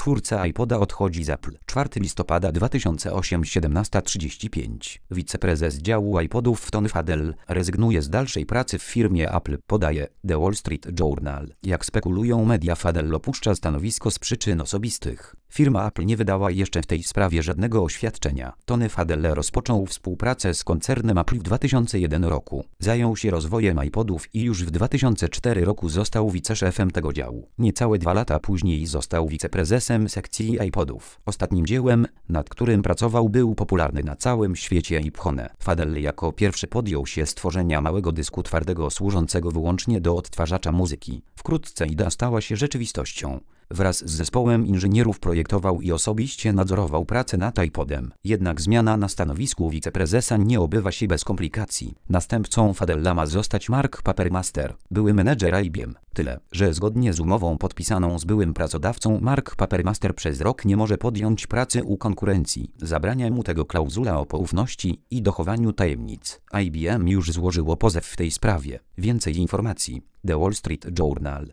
twórca iPoda odchodzi z Apple. 4 listopada 2008, 17:35. Wiceprezes działu iPodów Tony Fadell rezygnuje z dalszej pracy w firmie Apple, podaje The Wall Street Journal. Jak spekulują media, Fadell opuszcza stanowisko z przyczyn osobistych. Firma Apple nie wydała jeszcze w tej sprawie żadnego oświadczenia. Tony Fadell rozpoczął współpracę z koncernem Apple w 2001 roku. Zajął się rozwojem iPodów i już w 2004 roku został wiceszefem tego działu. Niecałe 2 lata później został wiceprezesem sekcji iPodów. Ostatnim dziełem, nad którym pracował, był popularny na całym świecie iPhone. Fadell jako pierwszy podjął się stworzenia małego dysku twardego służącego wyłącznie do odtwarzacza muzyki. Wkrótce idea stała się rzeczywistością. Wraz z zespołem inżynierów projektował i osobiście nadzorował pracę nad iPodem. Jednak zmiana na stanowisku wiceprezesa nie obywa się bez komplikacji. Następcą Fadella ma zostać Mark Papermaster, były menedżer IBM. Tyle, że zgodnie z umową podpisaną z byłym pracodawcą, Mark Papermaster przez rok nie może podjąć pracy u konkurencji. Zabrania mu tego klauzula o poufności i dochowaniu tajemnic. IBM już złożyło pozew w tej sprawie. Więcej informacji. The Wall Street Journal.